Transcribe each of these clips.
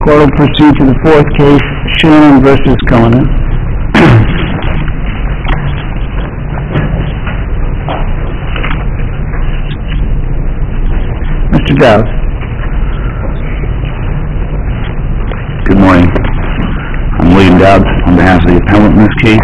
Court will proceed to the fourth case, Shannon versus Cullinan. Mr. Dowd. Good morning. I'm William Dowd on behalf of the appellant in this case.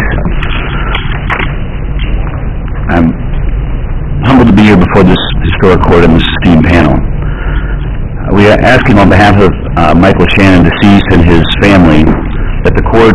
I'm humbled to be here before this historic court and this esteemed panel. We are asking on behalf of Michael Shannon, deceased, and his family, that the court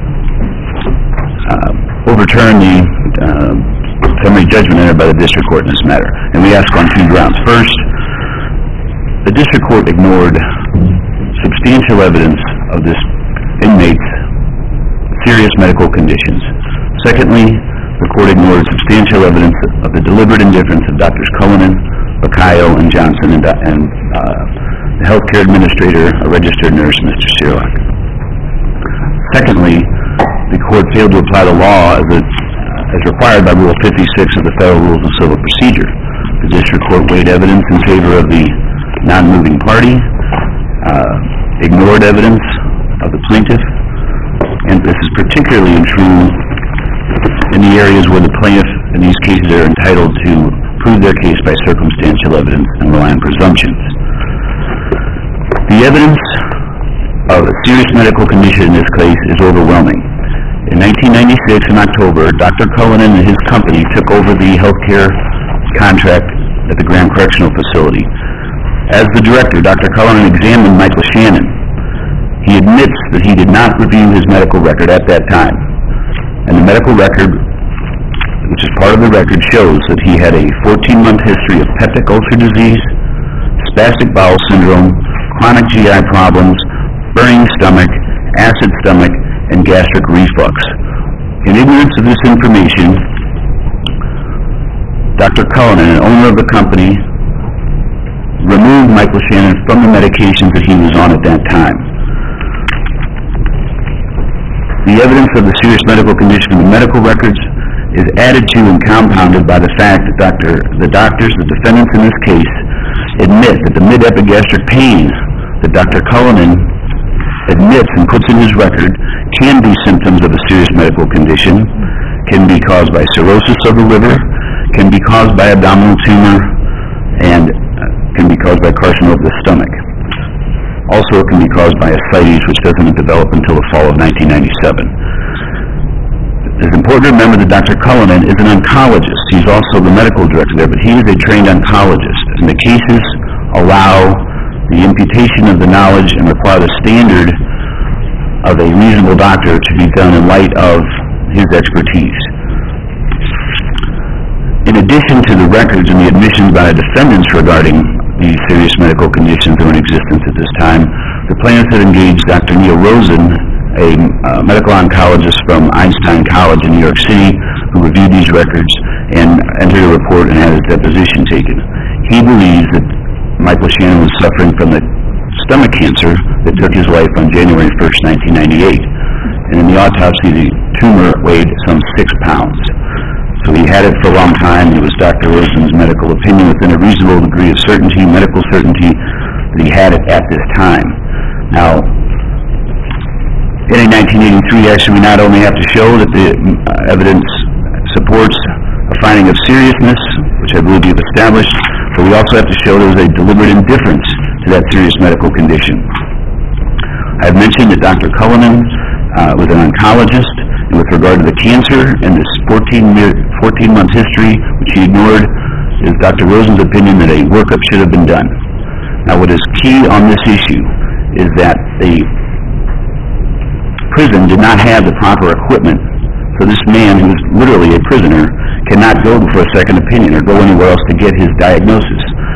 overturn the summary judgment entered by the district court in this matter. And we ask on two grounds. First, the district court ignored substantial evidence of this inmate's serious medical conditions. Secondly, the court ignored substantial evidence of the deliberate indifference of Drs. Cullinan, Lacayo, and Johnson, and the healthcare administrator, a registered nurse, Mr. Sirlock. Secondly, the court failed to apply the law as required by Rule 56 of the Federal Rules of Civil Procedure. The district court weighed evidence in favor of the non-moving party, ignored evidence of the plaintiff, and this is particularly true in the areas where the plaintiff in these cases are entitled to prove their case by circumstantial evidence and rely on presumptions. The evidence of a serious medical condition in this case is overwhelming. In 1996, in October, Dr. Cullinan and his company took over the healthcare contract at the Graham Correctional Facility. As the director, Dr. Cullinan examined Michael Shannon. He admits that he did not review his medical record at that time. And the medical record, which is part of the record, shows that he had a 14-month history of peptic ulcer disease, spastic bowel syndrome, chronic GI problems, burning stomach, acid stomach, and gastric reflux. In ignorance of this information, Dr. Cullinan, an owner of the company, removed Michael Shannon from the medications that he was on at that time. The evidence of the serious medical condition in the medical records is added to and compounded by the fact that the defendants in this case, admit that the mid-epigastric pain that Dr. Cullinan admits and puts in his record can be symptoms of a serious medical condition, can be caused by cirrhosis of the liver, can be caused by abdominal tumor, and can be caused by carcinoma of the stomach. Also, it can be caused by ascites, which doesn't develop until the fall of 1997. It's important to remember that Dr. Cullinan is an oncologist. He's also the medical director there, but he is a trained oncologist. And the cases allow the imputation of the knowledge and require the standard of a reasonable doctor to be done in light of his expertise. In addition to the records and the admissions by the defendants regarding the serious medical conditions that were in existence at this time, the plaintiffs had engaged Dr. Neil Rosen, a medical oncologist from Einstein College in New York City, who reviewed these records and entered a report and had his deposition taken. He believes that Michael Shannon was suffering from the stomach cancer that took his life on January 1st, 1998. And in the autopsy, the tumor weighed some 6 pounds. So he had it for a long time. It was Dr. Rosen's medical opinion within a reasonable degree of certainty, medical certainty, that he had it at this time. Now, in a 1983 action, we not only have to show that the evidence supports a finding of seriousness, which I believe you've established, but we also have to show there was a deliberate indifference to that serious medical condition. I've mentioned that Dr. Cullinan was an oncologist, and with regard to the cancer and this 14-month history, which he ignored, is Dr. Rosen's opinion that a workup should have been done. Now, what is key on this issue is that the prison did not have the proper equipment, so this man, who is literally a prisoner, cannot go for a second opinion or go anywhere else to get his diagnosis.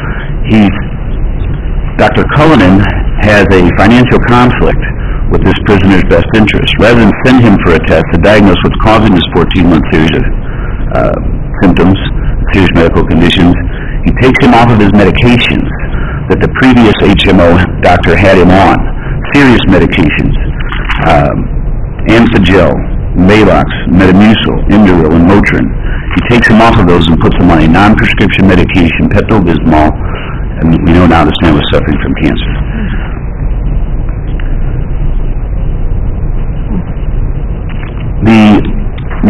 Dr. Cullinan has a financial conflict with this prisoner's best interest. Rather than send him for a test to diagnose what's causing this 14-month series of symptoms, serious medical conditions, he takes him off of his medications that the previous HMO doctor had him on, serious medications, Amphigel, Maalox, Metamucil, Indoril, and Motrin. He takes him off of those and puts him on a non-prescription medication, Pepto-Bismol, and we know now this man was suffering from cancer.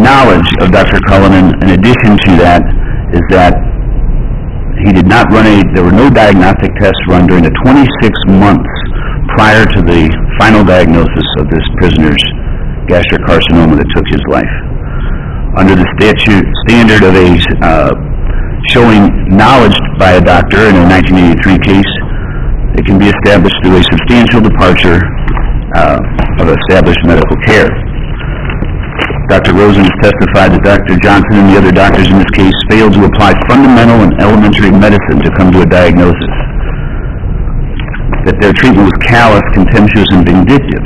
knowledge of Dr. Cullinan, in addition to that, is that he did not there were no diagnostic tests run during the 26 months prior to the final diagnosis of this prisoner's gastric carcinoma that took his life. Under the standard of showing knowledge by a doctor in a 1983 case, it can be established through a substantial departure of established medical care. Dr. Rosen has testified that Dr. Johnson and the other doctors in this case failed to apply fundamental and elementary medicine to come to a diagnosis, that their treatment was callous, contemptuous, and vindictive.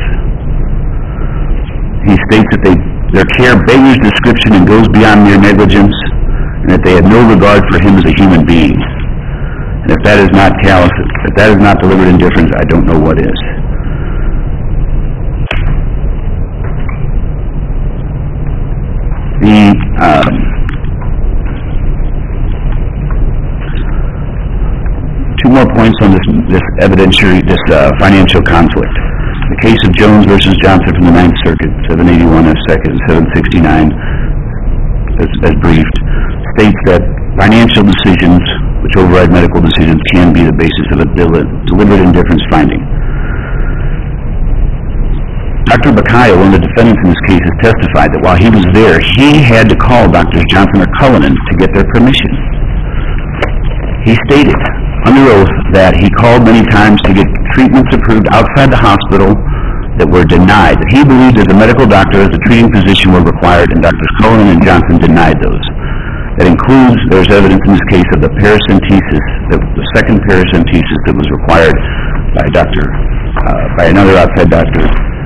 He states that their care beggars description and goes beyond mere negligence, and that they had no regard for him as a human being. And if that is not callous, if that is not deliberate indifference, I don't know what is. Two more points on this financial conflict. The case of Jones versus Johnson from the Ninth Circuit, 781 F. 2nd, 769, as briefed, states that financial decisions, which override medical decisions, can be the basis of a deliberate indifference finding. Dr. Bacayo, one of the defendants in this case, has testified that while he was there, he had to call Drs. Johnson or Cullinan to get their permission. He stated under oath that he called many times to get treatments approved outside the hospital that were denied. That he believed as a medical doctor, as a treating physician, were required, and Drs. Cullinan and Johnson denied those. That includes, there's evidence in this case of the paracentesis, the second paracentesis that was required by another outside doctor.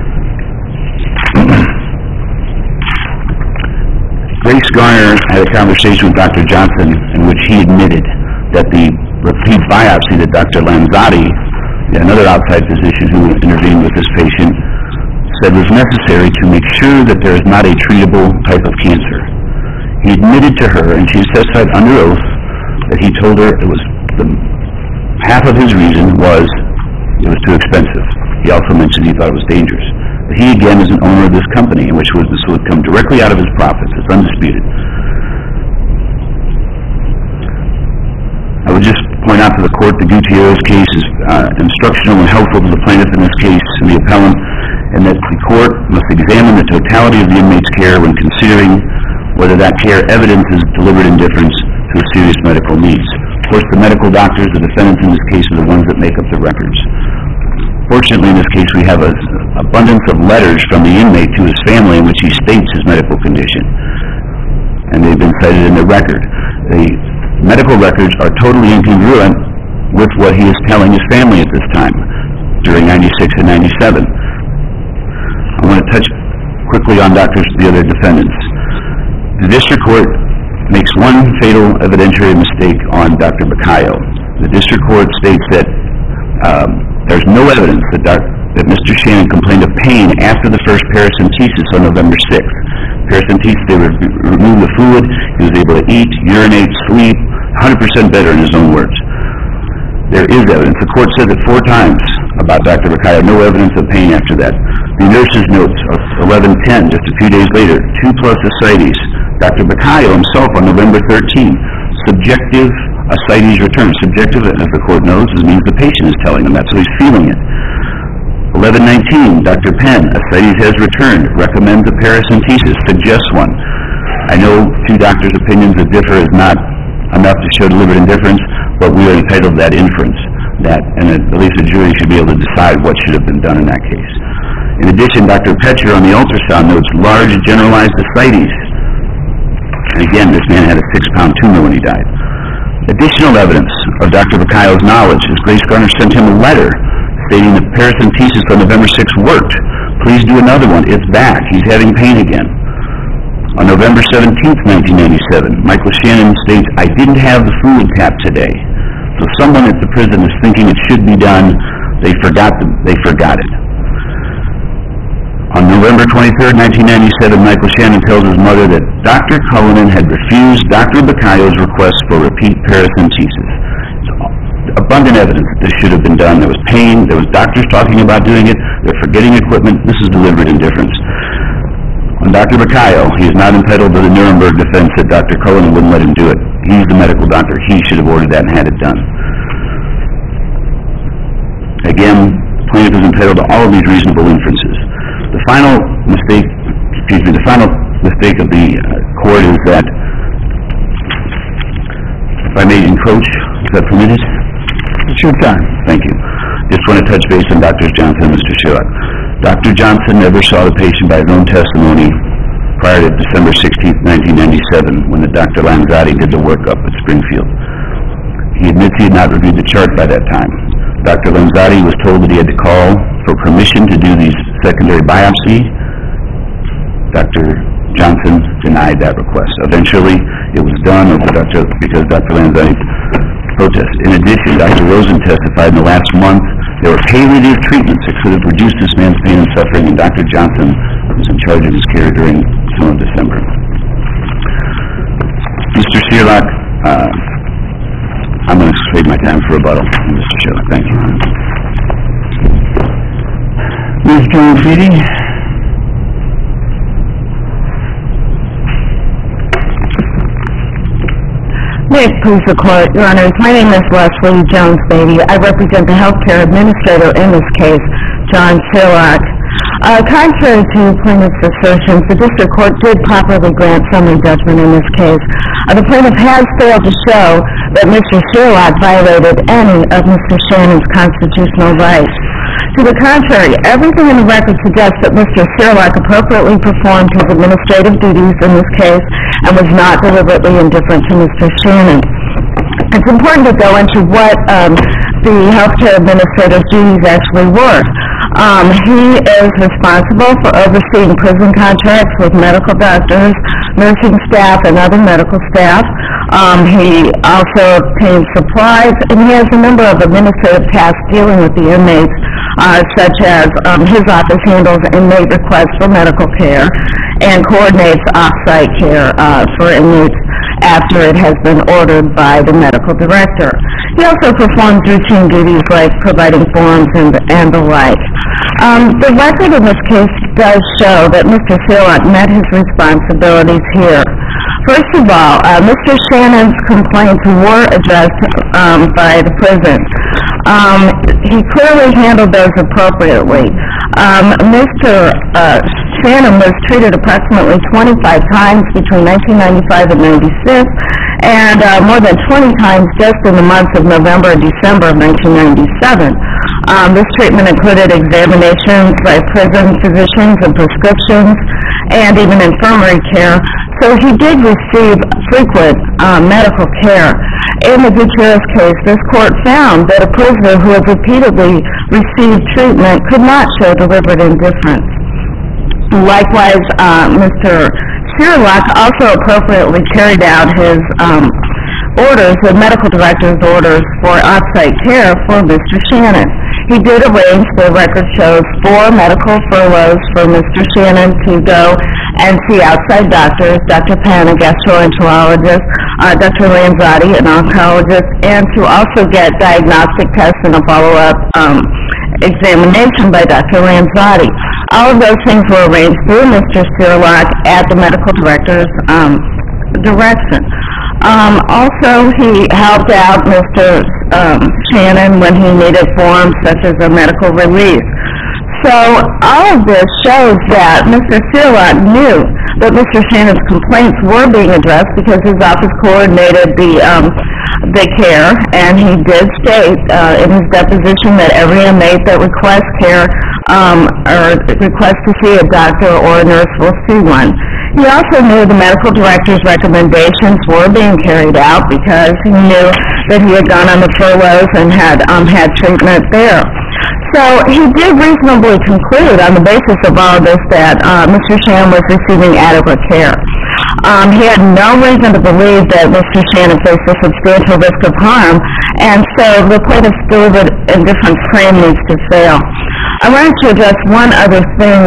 Grace Garner had a conversation with Dr. Johnson in which he admitted that the repeat biopsy that Dr. Lanzotti, another outside physician who intervened with this patient, said was necessary to make sure that there is not a treatable type of cancer. He admitted to her, and she testified under oath, that he told her it was half of his reason was it was too expensive. He also mentioned he thought it was dangerous. But he, again, is an owner of this company, in which this would come directly out of his profits. It's undisputed. I would just point out to the court the Gutierrez case is instructional and helpful to the plaintiff in this case and the appellant, and that the court must examine the totality of the inmate's care when considering whether that care evidences deliberate indifference to a serious medical needs. Of course, the medical doctors, the defendants in this case, are the ones that make up the records. Fortunately, in this case, we have an abundance of letters from the inmate to his family in which he states his medical condition, and they've been cited in the record. The medical records are totally incongruent with what he is telling his family at this time, during 96 and 97. I want to touch quickly on the other defendants. The district court makes one fatal evidentiary mistake on Dr. Bacayo. The district court states that there's no evidence that Mr. Shannon complained of pain after the first paracentesis on November 6th. Paracentesis, they would remove the fluid, he was able to eat, urinate, sleep, 100% better in his own words. There is evidence. The court said it 4 times about Dr. Bacayo, no evidence of pain after that. The nurse's notes of 11/10, just a few days later, 2+ ascites. Dr. Bacayo himself on November 13th, subjective ascites return. Subjective, as the court knows, means the patient is telling him that, so he's feeling it. 11/19, Dr. Penn, ascites has returned, recommends a paracentesis, suggests one. I know 2 doctors' opinions that differ is not enough to show deliberate indifference, but we are entitled to that inference, and at least the jury should be able to decide what should have been done in that case. In addition, Dr. Petcher on the ultrasound notes large generalized ascites. And again, this man had a 6-pound tumor when he died. Additional evidence of Dr. Bacayo's knowledge is Grace Garner sent him a letter stating that paracentesis on November 6th worked. Please do another one. It's back. He's having pain again. On November 17th, 1997, Michael Shannon states, I didn't have the fluid tap today. So someone at the prison is thinking it should be done. They forgot it. On November 23rd, 1997, Michael Shannon tells his mother that Dr. Cullinan had refused Dr. Bacayo's request for repeat paracentesis. Abundant evidence that this should have been done. There was pain. There was doctors talking about doing it. They're forgetting equipment. This is deliberate indifference. On Dr. Bacayo, he is not entitled to the Nuremberg defense that Dr. Cullen wouldn't let him do it. He's the medical doctor. He should have ordered that and had it done. Again, plaintiff is entitled to all of these reasonable inferences. The final mistake of the court is that, if I may encroach, is that permitted? It's your time. Thank you. Just want to touch base on Drs. Johnson and Mr. Sherlock. Dr. Johnson never saw the patient by his own testimony prior to December 16, 1997, when the Dr. Lanzotti did the workup at Springfield. He admits he had not reviewed the chart by that time. Dr. Lanzotti was told that he had to call for permission to do these secondary biopsy. Dr. Johnson denied that request. Eventually, it was done because Dr. Lanzotti protested. In addition, Dr. Rosen testified in the last month there were palliative treatments that could have reduced this man's pain and suffering, and Dr. Johnson was in charge of his care during some of December. Mr. Sherlock, I'm going to save my time for rebuttal. Mr. Sherlock, thank you. Ms. Jones-Beatty? May it please the Court, Your Honors, my name is Leslie Jones-Beatty. I represent the healthcare administrator in this case, John Sherlock. Contrary to plaintiff's assertions, the district court did properly grant summary judgment in this case. The plaintiff has failed to show that Mr. Sherlock violated any of Mr. Shannon's constitutional rights. To the contrary, everything in the record suggests that Mr. Sherlock appropriately performed his administrative duties in this case and was not deliberately indifferent to Mr. Shannon. It's important to go into what the healthcare administrator's duties actually were. He is responsible for overseeing prison contracts with medical doctors, nursing staff, and other medical staff. He also obtains supplies, and he has a number of administrative tasks dealing with the inmates, such as his office handles inmate requests for medical care and coordinates off-site care for inmates after it has been ordered by the medical director. He also performs routine duties like providing forms and the like. The record in this case does show that Mr. Sherlock met his responsibilities here. First of all, Mr. Shannon's complaints were addressed by the prison. He clearly handled those appropriately. Mr. Shannon was treated approximately 25 times between 1995 and 96, and more than 20 times just in the months of November and December of 1997. This treatment included examinations by prison physicians and prescriptions, and even infirmary care. So he did receive frequent medical care. In the Gutierrez case, this court found that a prisoner who had repeatedly received treatment could not show deliberate indifference. Likewise, Mr. Sherlock also appropriately carried out his orders, the medical director's orders for off-site care for Mr. Shannon. He did arrange, the record shows, 4 medical furloughs for Mr. Shannon to go and see outside doctors, Dr. Penn, a gastroenterologist, Dr. Lanzotti, an oncologist, and to also get diagnostic tests and a follow-up examination by Dr. Lanzotti. All of those things were arranged through Mr. Sherlock at the medical director's direction. Also, he helped out Mr. Shannon when he needed forms such as a medical release. So all of this shows that Mr. Sherlock knew that Mr. Shannon's complaints were being addressed because his office coordinated the care, and he did state in his deposition that every inmate that requests care or requests to see a doctor or a nurse will see one. He also knew the medical director's recommendations were being carried out because he knew that he had gone on the furloughs and had treatment there. So he did reasonably conclude on the basis of all of this that Mr. Shannon was receiving adequate care. He had no reason to believe that Mr. Shannon faced a substantial risk of harm, and so the plaintiff's deliberate indifference claim needs to fail. I wanted to address one other thing.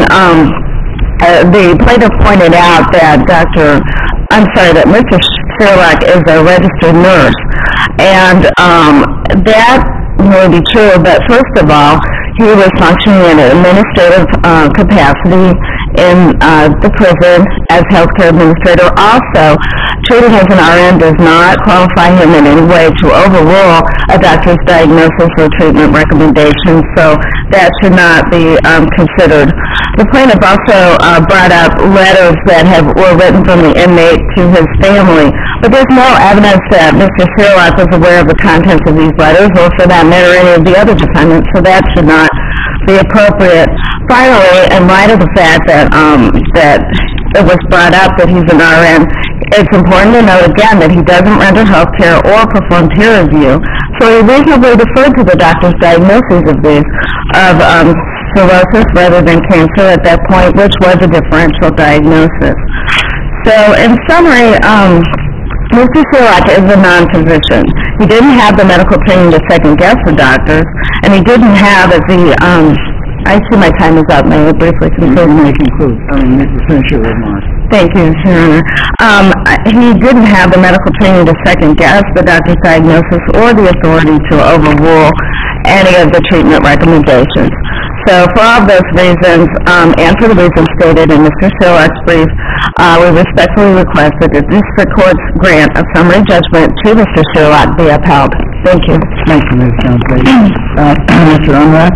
The plaintiff pointed out that that Mr. Sherlock is a registered nurse, and that may be true, but first of all, he was functioning in an administrative capacity in the prison as healthcare administrator. Also, treating as an RN does not qualify him in any way to overrule a doctor's diagnosis or treatment recommendations, so that should not be considered. The plaintiff also brought up letters that were written from the inmate to his family, but there's no evidence that Mr. Sherlock was aware of the contents of these letters, or for that matter, any of the other defendants, so that should not be appropriate. Finally, in light of the fact that it was brought up that he's an RN, it's important to note again that he doesn't render health care or perform peer review, so he reasonably deferred to the doctor's diagnosis of cirrhosis rather than cancer at that point, which was a differential diagnosis. So, in summary, Mr. Sherlock is a non-physician. He didn't have the medical training to second-guess the doctors, and he didn't have I see my time is up. May I briefly conclude? You may conclude. Finish your remarks. Thank you, Your Honor. He didn't have the medical training to second-guess the doctor's diagnosis or the authority to overrule any of the treatment recommendations. So for all those reasons, and for the reasons stated in Mr. Sherlock's brief, we respectfully request that the district court's grant of summary judgment to Mr. Sherlock be upheld. Thank you. Thank you, Ms. Jones. Mr. Unrath?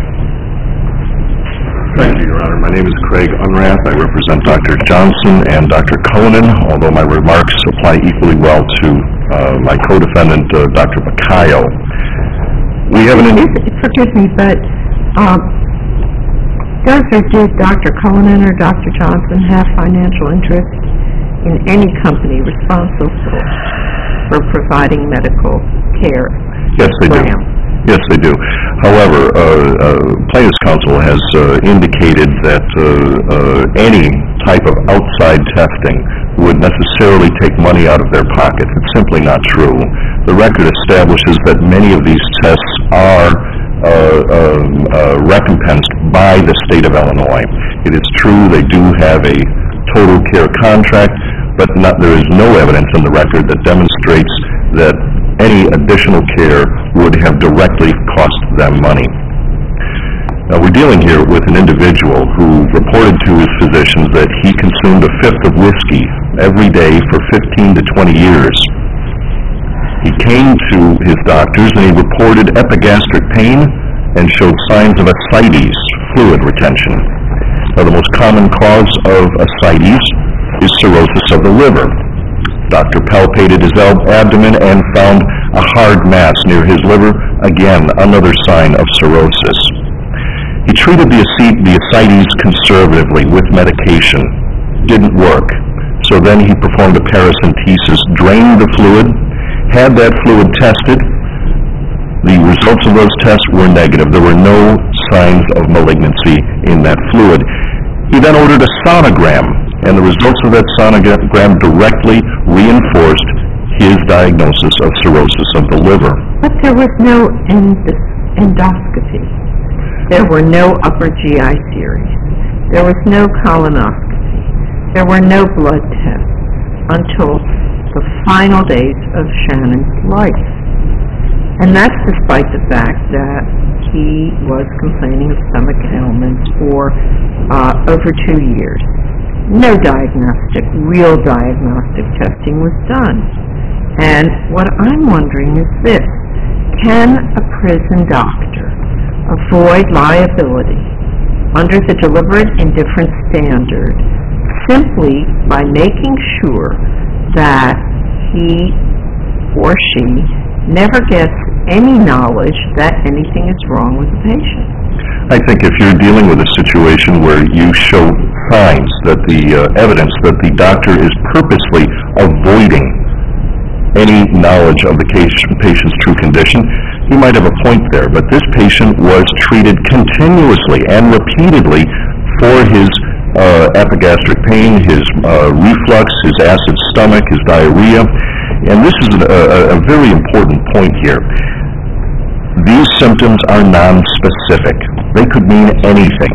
Thank you, Your Honor. My name is Craig Unrath. I represent Dr. Johnson and Dr. Cullinan, although my remarks apply equally well to my co-defendant, Dr. Bacayo. We have an... Forgive me, but does or did Dr. Cullinan or Dr. Johnson have financial interest in any company responsible for providing medical care? Yes, they do. Yes, they do. However, Plaintiff's Counsel has indicated that any type of outside testing would necessarily take money out of their pockets. It's simply not true. The record establishes that many of these tests are recompensed by the state of Illinois. It is true they do have a total care contract, but there is no evidence in the record that demonstrates that any additional care would have directly cost them money. Now, we're dealing here with an individual who reported to his physicians that he consumed a fifth of whiskey every day for 15 to 20 years. He came to his doctors and he reported epigastric pain and showed signs of ascites, fluid retention. Now, the most common cause of ascites is cirrhosis of the liver. Doctor palpated his abdomen and found a hard mass near his liver, again, another sign of cirrhosis. He treated the ascites conservatively with medication. Didn't work. So then he performed a paracentesis, drained the fluid, had that fluid tested. The results of those tests were negative. There were no signs of malignancy in that fluid. He then ordered a sonogram, and the results of that sonogram directly reinforced his diagnosis of cirrhosis of the liver. But there was no endoscopy. There were no upper GI series. There was no colonoscopy. There were no blood tests until the final days of Shannon's life. And that's despite the fact that he was complaining of stomach ailments for over 2 years. No real diagnostic testing was done. And what I'm wondering is this: can a prison doctor avoid liability under the deliberate indifference standard simply by making sure that he or she never gets any knowledge that anything is wrong with the patient? I think if you're dealing with a situation where you show signs that the evidence that the doctor is purposely avoiding any knowledge of the patient's true condition, you might have a point there. But this patient was treated continuously and repeatedly for his epigastric pain, his reflux, his acid stomach, his diarrhea. And this is a very important point here. These symptoms are non-specific. They could mean anything.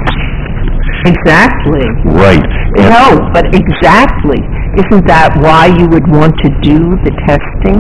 Exactly. Right. And no, but exactly. Isn't that why you would want to do the testing?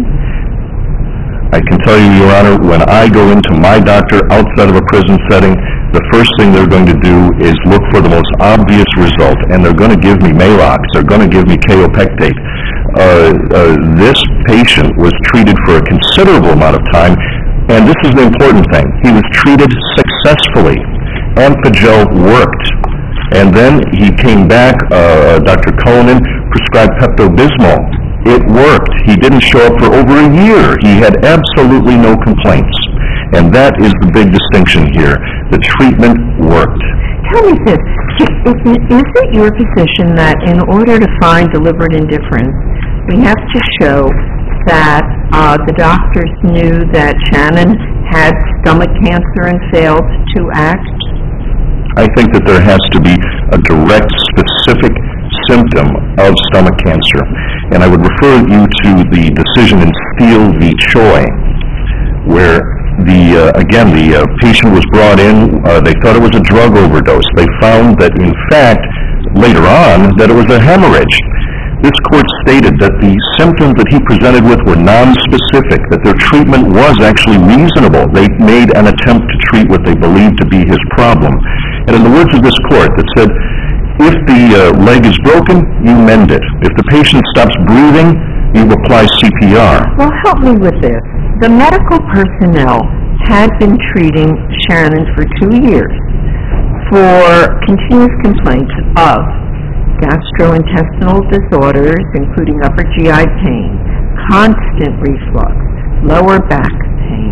I can tell you, Your Honor, when I go into my doctor outside of a prison setting, the first thing they're going to do is look for the most obvious result, and they're going to give me Maalox, they're going to give me kaopectate. This patient was treated for a considerable amount of time, and this is the important thing. He was treated successfully. Ampagel worked. And then he came back, Dr. Cullinan prescribed Pepto-Bismol. It worked. He didn't show up for over a year. He had absolutely no complaints. And that is the big distinction here. The treatment worked. Tell me this, is it your position that in order to find deliberate indifference, we have to show that the doctors knew that Shannon had stomach cancer and failed to act? I think that there has to be a direct, specific symptom of stomach cancer. And I would refer you to the decision in Steele v. Choi, where the patient was brought in, they thought it was a drug overdose. They found that, in fact, later on, that it was a hemorrhage. This court stated that the symptoms that he presented with were nonspecific, that their treatment was actually reasonable. They made an attempt to treat what they believed to be his problem. And in the words of this court, that said, if the leg is broken, you mend it. If the patient stops breathing, you apply CPR. Well, help me with this. The medical personnel had been treating Shannon for 2 years for continuous complaints of gastrointestinal disorders, including upper GI pain, constant reflux, lower back pain,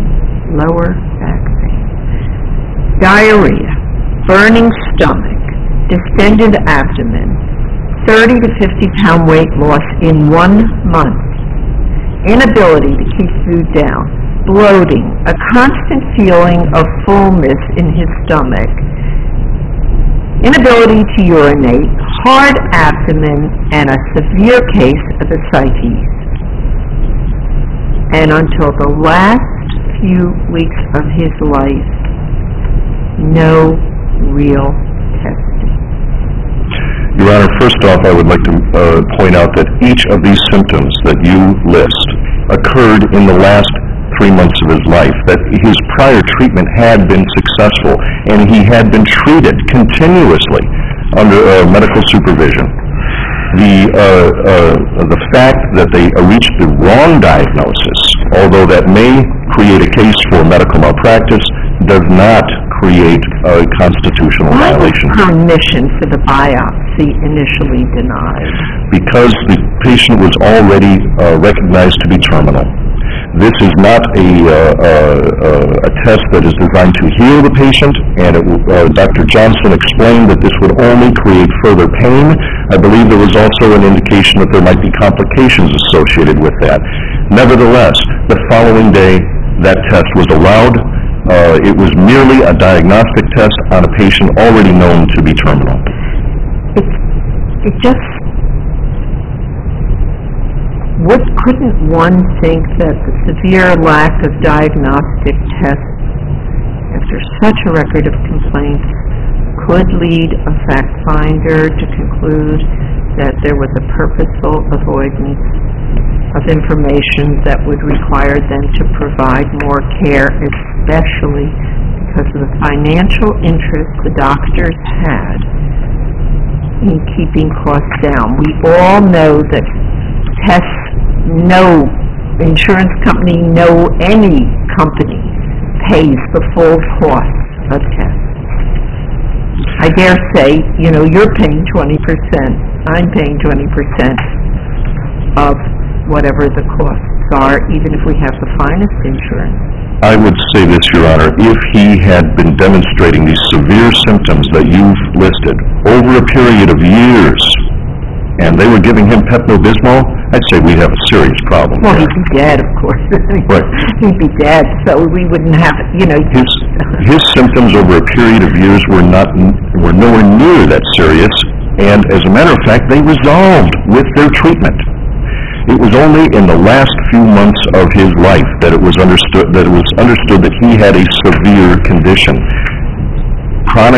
diarrhea, burning stomach, distended abdomen, 30 to 50-pound weight loss in 1 month, inability to keep food down, bloating, a constant feeling of fullness in his stomach, inability to urinate, hard abdomen, and a severe case of ascites. And until the last few weeks of his life, no real testing. Your Honor, first off, I would like to point out that each of these symptoms that you list occurred in the last 3 months of his life, that his prior treatment had been successful, and he had been treated continuously under medical supervision. The fact that they reached the wrong diagnosis, although that may create a case for medical malpractice, does not create a constitutional violation. Why was permission for the biopsy initially denied? Because the patient was already recognized to be terminal. This is not a test that is designed to heal the patient, and Dr. Johnson explained that this would only create further pain. I believe there was also an indication that there might be complications associated with that. Nevertheless, the following day, that test was allowed. It was merely a diagnostic test on a patient already known to be terminal. Couldn't one think that the severe lack of diagnostic tests after such a record of complaints could lead a fact finder to conclude that there was a purposeful avoidance of information that would require them to provide more care, especially because of the financial interest the doctors had in keeping costs down? We all know that tests, no insurance company, no any company pays the full cost of tests. I dare say, you're paying 20%, I'm paying 20% of whatever the costs are, even if we have the finest insurance. I would say this, Your Honor, if he had been demonstrating these severe symptoms that you've listed over a period of years, and they were giving him Pepto-Bismol, I'd say we'd have a serious problem. Well, he'd be dead, of course. Right. He'd be dead, so we wouldn't have, His symptoms over a period of years were nowhere near that serious, and as a matter of fact, they resolved with their treatment. It was only in the last few months of his life that it was understood that he had a severe condition. Chronic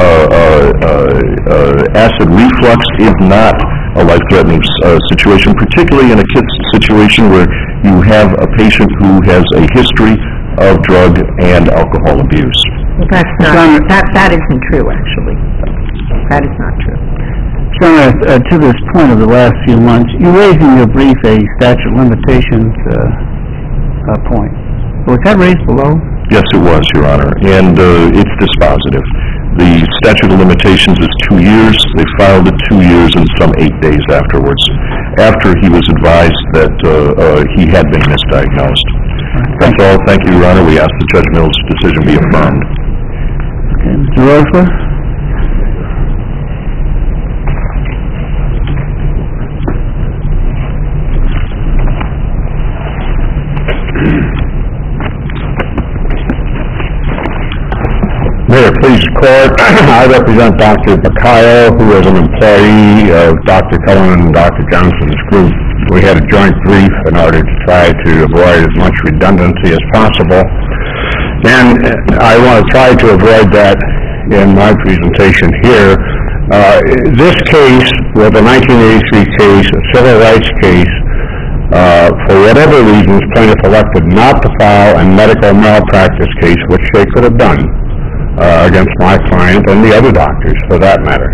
acid reflux is not a life-threatening situation, particularly in a kid's situation where you have a patient who has a history of drug and alcohol abuse. Well, that's not, that isn't true, actually. That is not true. Senator, to this point of the last few months, you raised in your brief a statute of limitations point. Was that raised below? Yes, it was, Your Honor, and it's dispositive. The statute of limitations is 2 years. They filed it 2 years and some 8 days afterwards, after he was advised that he had been misdiagnosed. That's all. Thank you, Your Honor. We ask that Judge Mills' decision be affirmed. Okay, Mr. Rosler? May it please the Court, I represent Dr. Bacayo, who is an employee of Dr. Cullen and Dr. Johnson's group. We had a joint brief in order to try to avoid as much redundancy as possible, and I want to try to avoid that in my presentation here. This case was a 1983 case, a civil rights case. For whatever reasons, plaintiff elected not to file a medical malpractice case, which they could have done against my client and the other doctors, for that matter.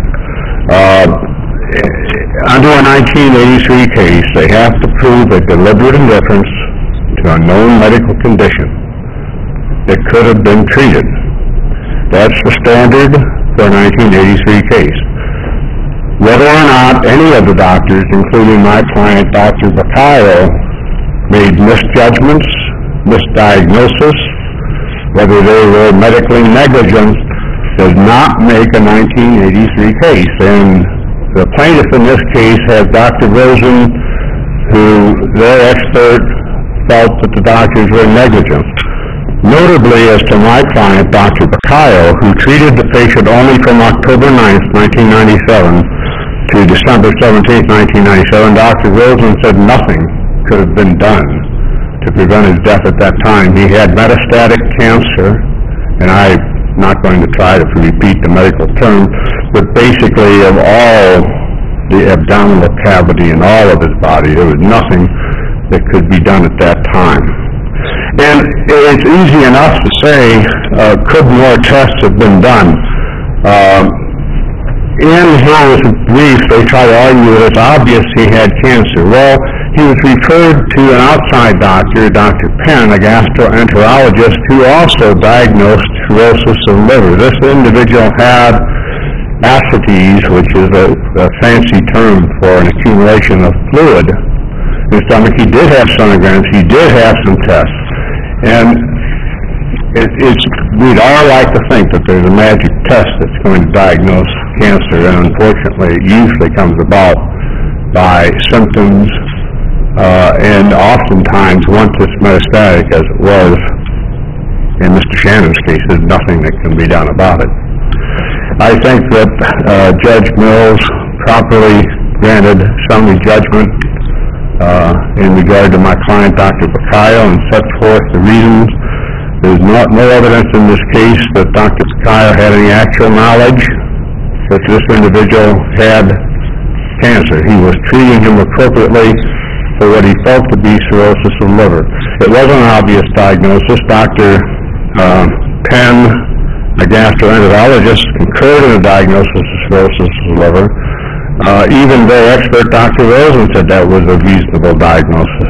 Under a 1983 case, they have to prove a deliberate indifference to a known medical condition that could have been treated. That's the standard for a 1983 case. Whether or not any of the doctors, including my client, Dr. Bacayo, made misjudgments, misdiagnosis, whether they were medically negligent, does not make a 1983 case. And the plaintiff in this case has Dr. Rosen, who their expert felt that the doctors were negligent. Notably, as to my client, Dr. Bacayo, who treated the patient only from October 9th, 1997 to December 17th, 1997, Dr. Rosen said nothing could have been done to prevent his death at that time. He had metastatic cancer, and I'm not going to try to repeat the medical term, but basically of all the abdominal cavity in all of his body, there was nothing that could be done at that time. And it's easy enough to say, could more tests have been done? In his brief, they try to argue that it's obvious he had cancer. Well, he was referred to an outside doctor, Dr. Penn, a gastroenterologist, who also diagnosed cirrhosis of the liver. This individual had ascites, which is a fancy term for an accumulation of fluid in his stomach. He did have sonograms. He did have some tests. And we'd all like to think that there's a magic test that's going to diagnose cancer, and unfortunately it usually comes about by symptoms, and oftentimes once it's metastatic, as it was in Mr. Shannon's case, there's nothing that can be done about it. I think that Judge Mills properly granted summary judgment in regard to my client, Dr. Bacayo, and set forth the reasons. There's no evidence in this case that Dr. Bacayo had any actual knowledge that this individual had cancer. He was treating him appropriately for what he felt to be cirrhosis of the liver. It wasn't an obvious diagnosis. Dr. Penn, a gastroenterologist, concurred in the diagnosis of cirrhosis of the liver. Even their expert, Dr. Rosen, said that was a reasonable diagnosis.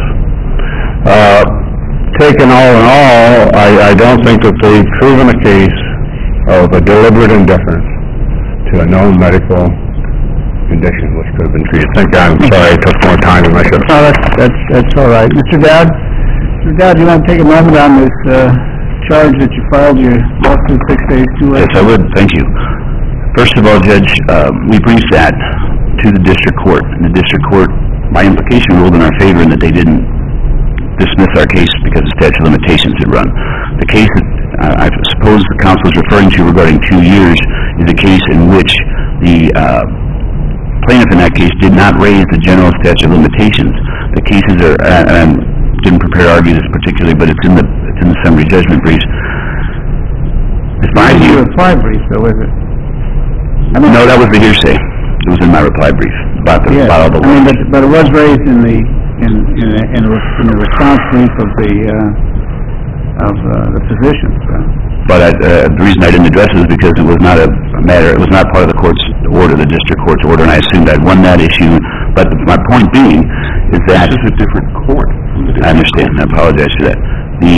Taken all in all, I don't think that they've proven a case of a deliberate indifference to a known medical condition which could have been treated. I'm sorry I took more time than I should have. No, that's all right. Mr. Dowd? Mr. Dowd, do you want to take a moment on this charge that you filed your lawsuit 6 days too late? Yes, I would. Thank you. First of all, Judge, we briefed that to the district court, and the district court, by implication, ruled in our favor in that they didn't dismiss our case because the statute of limitations had run. The case that I suppose the counsel is referring to regarding 2 years is a case in which the plaintiff in that case did not raise the general statute of limitations. The cases are, and I didn't prepare to argue this particularly, but it's in the summary judgment briefs. It's not in your reply brief, though, is it? No, that was the hearsay. It was in my reply brief about all the laws. But it was raised in the response brief of the physicians. But the reason I didn't address it is because it was not a matter. It was not part of the court's order court's order, and I assumed I'd won that issue. But my point being is that... This is a different court from the district. I understand, and I apologize for that. The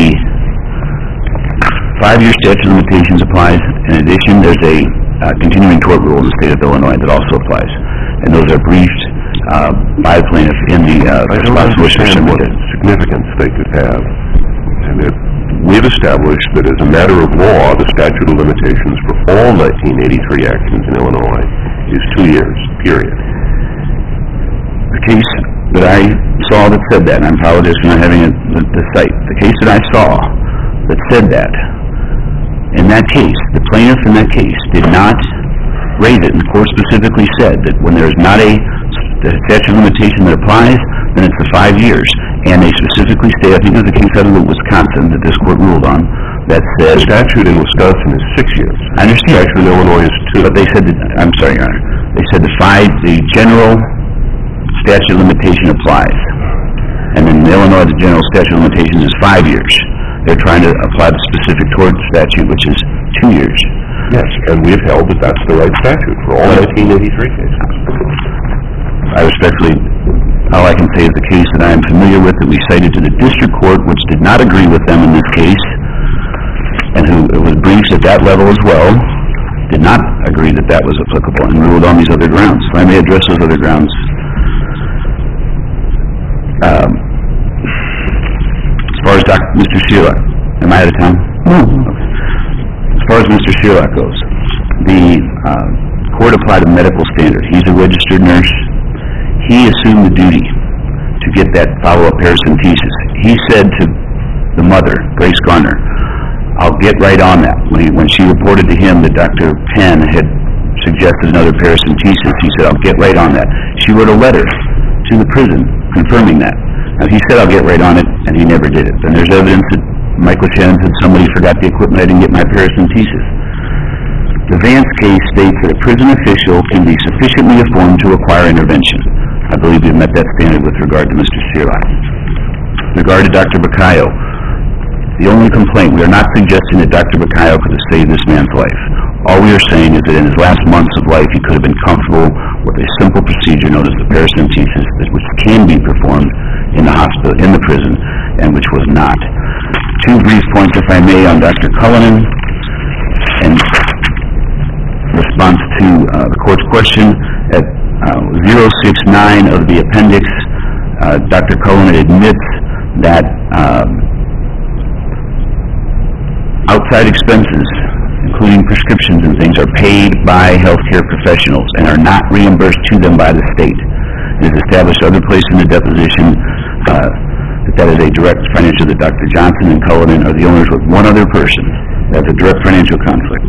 5-year statute of limitations applies. In addition, there's a continuing tort rule in the state of Illinois that also applies. And those are briefed by the plaintiff in the response which are what submitted. significance they could have. And if we've established that as a matter of law, the statute of limitations for all 1983 actions in Illinois is 2 years, period. The case that I saw that said that, and I apologize for not having the cite, the case that I saw that said that, in that case, the plaintiff in that case did not raise it, and the court specifically said that when there is not a statute of limitation that applies, then it's the 5 years. And they specifically state, I think it was the case out of Wisconsin that this court ruled on, that said... The statute in Wisconsin is 6 years. I understand. The statute in Illinois is 2. But they said that, I'm sorry, Your Honor, they said the general statute of limitation applies. And in Illinois, the general statute of limitations is 5 years. They're trying to apply the specific tort statute, which is 2 years. Yes, and we've held that that's the right statute for all 1983 cases. I respectfully, all I can say is the case that I am familiar with that we cited to the district court, which did not agree with them in this case, and who was briefed at that level as well, did not agree that that was applicable and ruled on these other grounds. If I may address those other grounds. As far as Mr. Sherlock, am I out of time? No. Okay. As far as Mr. Sherlock goes, the court applied a medical standard. He's a registered nurse. He assumed the duty to get that follow-up paracentesis. He said to the mother, Grace Garner, I'll get right on that. When she reported to him that Dr. Penn had suggested another paracentesis, he said, I'll get right on that. She wrote a letter to the prison confirming that. Now, he said, I'll get right on it, and he never did it. And there's evidence that Michael Shannon said somebody forgot the equipment, I didn't get my paracentesis. The Vance case states that a prison official can be sufficiently informed to require intervention. I believe we've met that standard with regard to Mr. Sherlock. With regard to Dr. Baccaio, the only complaint, we are not suggesting that Dr. Baccaio could have saved this man's life. All we are saying is that in his last months of life, he could have been comfortable with a simple procedure known as the paracentesis, which can be performed in the hospital, in the prison, and which was not. 2 brief points, if I may, on Dr. Cullinan. In response to the court's question, at 069 of the appendix, Dr. Cullinan admits that outside expenses, including prescriptions and things, are paid by healthcare professionals and are not reimbursed to them by the state. It is established other place in the deposition that is a direct financial, that Dr. Johnson and Cullinan are the owners with one other person. That's a direct financial conflict.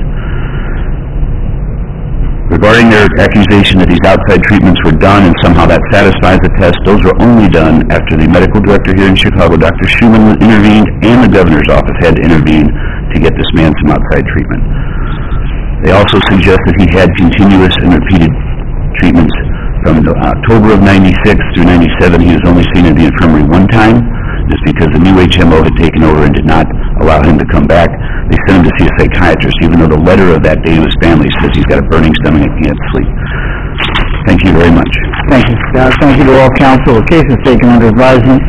Regarding their accusation that these outside treatments were done and somehow that satisfies the test, those were only done after the medical director here in Chicago, Dr. Schumann, intervened, and the governor's office had to intervene to get this man some outside treatment. They also suggest that he had continuous and repeated treatments from October of 96 through 97. He was only seen in the infirmary one time, just because the new HMO had taken over and did not allow him to come back. They sent him to see a psychiatrist, even though the letter of that day to his family says he's got a burning stomach and can't sleep. Thank you very much. Thank you, Scott. Thank you to all counsel. The case is taken under advisement.